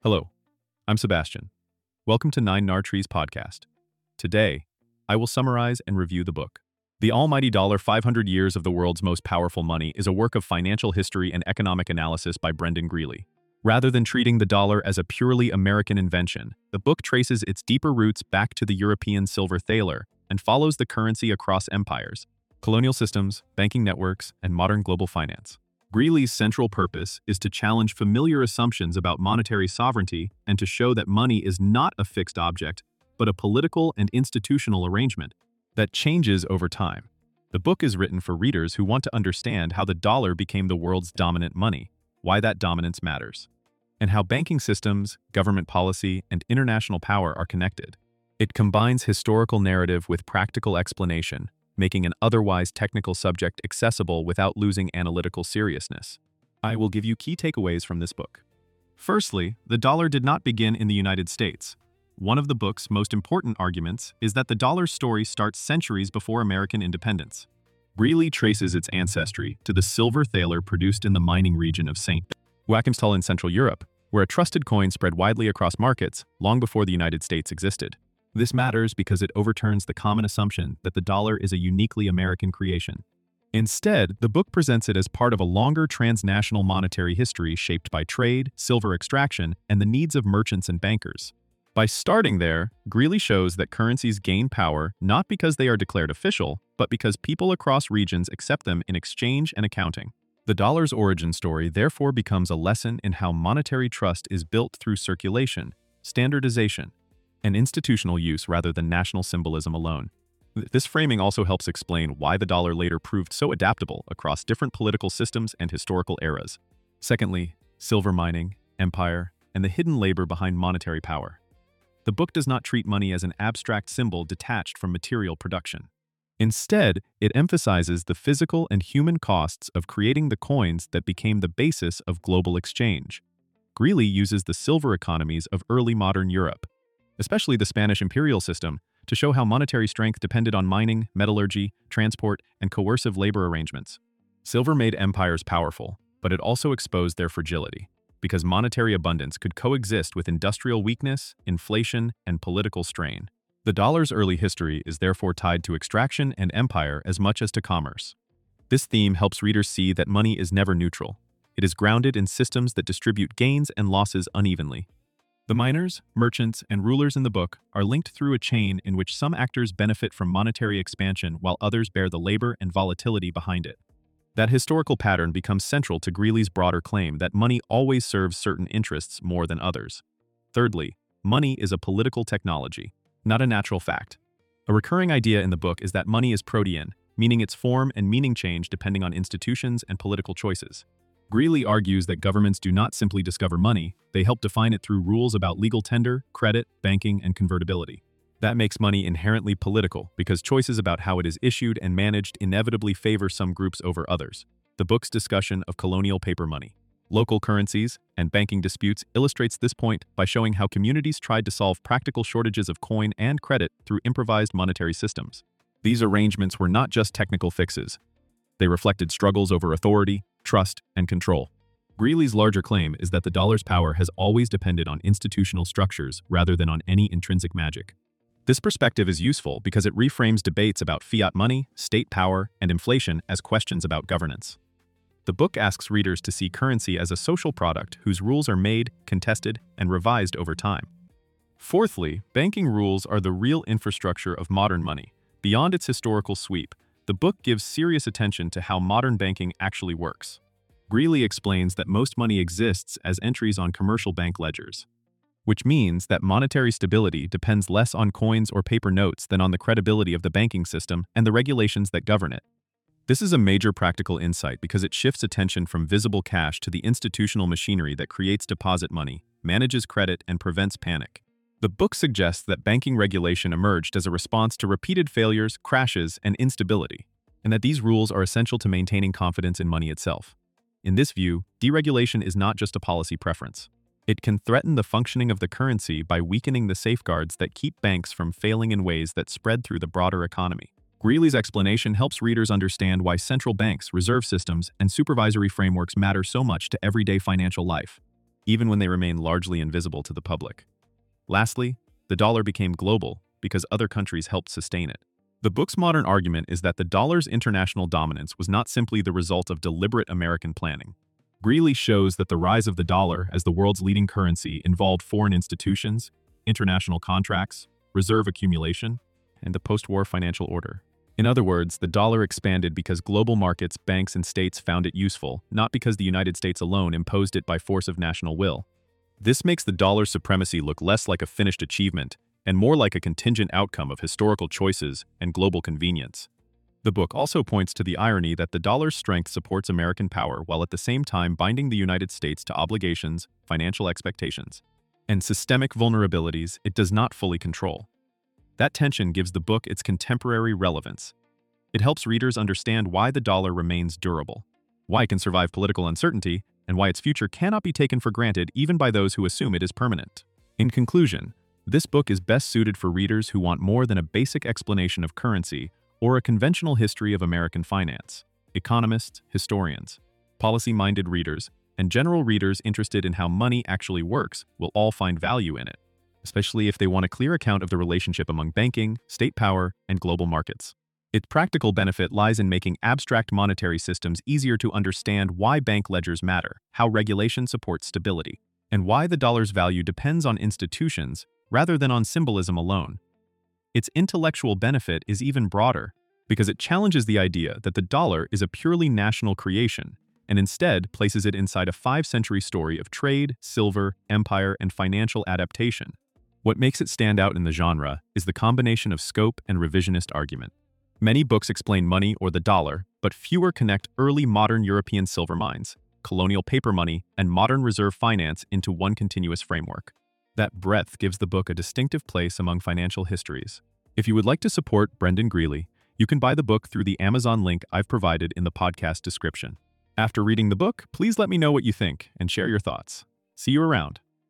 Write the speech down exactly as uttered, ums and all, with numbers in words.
Hello, I'm Sebastian. Welcome to Nine Nar Trees podcast. Today, I will summarize and review the book. The Almighty Dollar five hundred Years of the World's Most Powerful Money is a work of financial history and economic analysis by Brendan Greeley. Rather than treating the dollar as a purely American invention, the book traces its deeper roots back to the European silver thaler and follows the currency across empires, colonial systems, banking networks, and modern global finance. Greeley's central purpose is to challenge familiar assumptions about monetary sovereignty and to show that money is not a fixed object, but a political and institutional arrangement that changes over time. The book is written for readers who want to understand how the dollar became the world's dominant money, why that dominance matters, and how banking systems, government policy, and international power are connected. It combines historical narrative with practical explanation, making an otherwise technical subject accessible without losing analytical seriousness. I will give you key takeaways from this book. Firstly, the dollar did not begin in the United States. One of the book's most important arguments is that the dollar's story starts centuries before American independence. Greeley traces its ancestry to the silver thaler produced in the mining region of Saint Joachimsthal in Central Europe, where a trusted coin spread widely across markets long before the United States existed. This matters because it overturns the common assumption that the dollar is a uniquely American creation. Instead, the book presents it as part of a longer transnational monetary history shaped by trade, silver extraction, and the needs of merchants and bankers. By starting there, Greeley shows that currencies gain power not because they are declared official, but because people across regions accept them in exchange and accounting. The dollar's origin story therefore becomes a lesson in how monetary trust is built through circulation, standardization, and institutional use rather than national symbolism alone. This framing also helps explain why the dollar later proved so adaptable across different political systems and historical eras. Secondly, silver mining, empire, and the hidden labor behind monetary power. The book does not treat money as an abstract symbol detached from material production. Instead, it emphasizes the physical and human costs of creating the coins that became the basis of global exchange. Greeley uses the silver economies of early modern Europe, especially the Spanish imperial system, to show how monetary strength depended on mining, metallurgy, transport, and coercive labor arrangements. Silver made empires powerful, but it also exposed their fragility, because monetary abundance could coexist with industrial weakness, inflation, and political strain. The dollar's early history is therefore tied to extraction and empire as much as to commerce. This theme helps readers see that money is never neutral. It is grounded in systems that distribute gains and losses unevenly. The miners, merchants, and rulers in the book are linked through a chain in which some actors benefit from monetary expansion while others bear the labor and volatility behind it. That historical pattern becomes central to Greeley's broader claim that money always serves certain interests more than others. Thirdly, money is a political technology, not a natural fact. A recurring idea in the book is that money is protean, meaning its form and meaning change depending on institutions and political choices. Greeley argues that governments do not simply discover money, they help define it through rules about legal tender, credit, banking, and convertibility. That makes money inherently political because choices about how it is issued and managed inevitably favor some groups over others. The book's discussion of colonial paper money, local currencies, and banking disputes illustrates this point by showing how communities tried to solve practical shortages of coin and credit through improvised monetary systems. These arrangements were not just technical fixes. They reflected struggles over authority, trust, and control. Greeley's larger claim is that the dollar's power has always depended on institutional structures rather than on any intrinsic magic. This perspective is useful because it reframes debates about fiat money, state power, and inflation as questions about governance. The book asks readers to see currency as a social product whose rules are made, contested, and revised over time. Fourthly, banking rules are the real infrastructure of modern money. Beyond its historical sweep, the book gives serious attention to how modern banking actually works. Greeley explains that most money exists as entries on commercial bank ledgers, which means that monetary stability depends less on coins or paper notes than on the credibility of the banking system and the regulations that govern it. This is a major practical insight because it shifts attention from visible cash to the institutional machinery that creates deposit money, manages credit, and prevents panic. The book suggests that banking regulation emerged as a response to repeated failures, crashes, and instability, and that these rules are essential to maintaining confidence in money itself. In this view, deregulation is not just a policy preference. It can threaten the functioning of the currency by weakening the safeguards that keep banks from failing in ways that spread through the broader economy. Greeley's explanation helps readers understand why central banks, reserve systems, and supervisory frameworks matter so much to everyday financial life. even when they remain largely invisible to the public. Lastly, the dollar became global because other countries helped sustain it. The book's modern argument is that the dollar's international dominance was not simply the result of deliberate American planning. Greeley shows that the rise of the dollar as the world's leading currency involved foreign institutions, international contracts, reserve accumulation, and the post-war financial order. In other words, the dollar expanded because global markets, banks, and states found it useful, not because the United States alone imposed it by force of national will. This makes the dollar's supremacy look less like a finished achievement and more like a contingent outcome of historical choices and global convenience. The book also points to the irony that the dollar's strength supports American power while at the same time binding the United States to obligations, financial expectations, and systemic vulnerabilities it does not fully control. That tension gives the book its contemporary relevance. It helps readers understand why the dollar remains durable, why it can survive political uncertainty, and why its future cannot be taken for granted even by those who assume it is permanent. In conclusion, this book is best suited for readers who want more than a basic explanation of currency or a conventional history of American finance. Economists, historians, policy-minded readers, and general readers interested in how money actually works will all find value in it, especially if they want a clear account of the relationship among banking, state power, and global markets. Its practical benefit lies in making abstract monetary systems easier to understand why bank ledgers matter, how regulation supports stability, and why the dollar's value depends on institutions rather than on symbolism alone. Its intellectual benefit is even broader, because it challenges the idea that the dollar is a purely national creation, and instead places it inside a five-century story of trade, silver, empire, and financial adaptation. What makes it stand out in the genre is the combination of scope and revisionist argument. Many books explain money or the dollar, but fewer connect early modern European silver mines, colonial paper money, and modern reserve finance into one continuous framework. That breadth gives the book a distinctive place among financial histories. If you would like to support Brendan Greeley, you can buy the book through the Amazon link I've provided in the podcast description. After reading the book, please let me know what you think and share your thoughts. See you around.